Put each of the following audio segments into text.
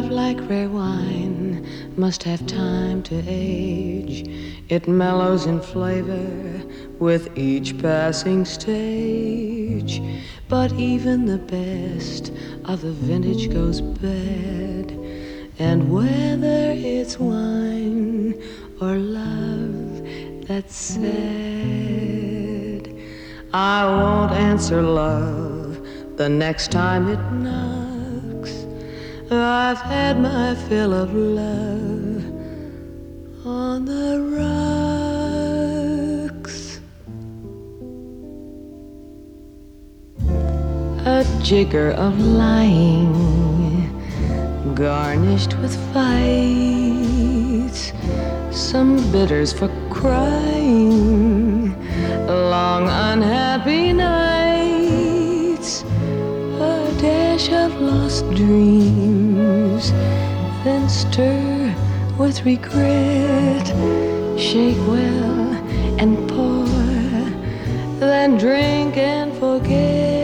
Love like rare wine must have time to age. It mellows in flavor with each passing stage. But even the best of the vintage goes bad. And whether it's wine or love that's sad, I won't answer love the next time it knocks. I've had my fill of love on the rocks. A jigger of lying, garnished with fights, some bitters for crying, long unhappy nights, a dash of lost dreams, then stir with regret, shake well and pour, then drink and forget.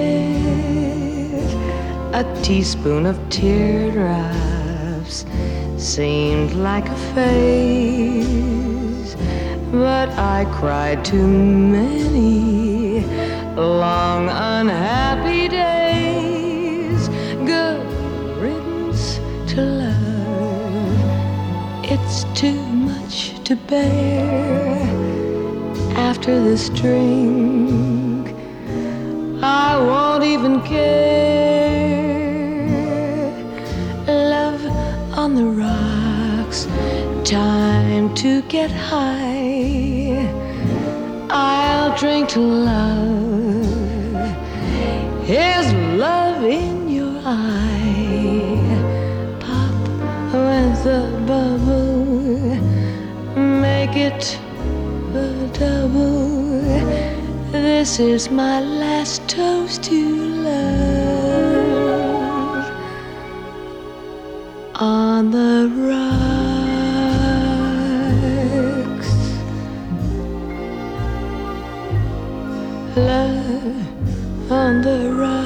A teaspoon of teardrops seemed like a phase, but I cried too many long unhappy days. Good riddance to love, it's too much to bear. After this drink, I won't even care. Love on the rocks, time to get high. I'll drink to love. Here's love in your eye. Pop with a bubble, make it a double. This is my last toast to love on the rocks. Love on the rocks.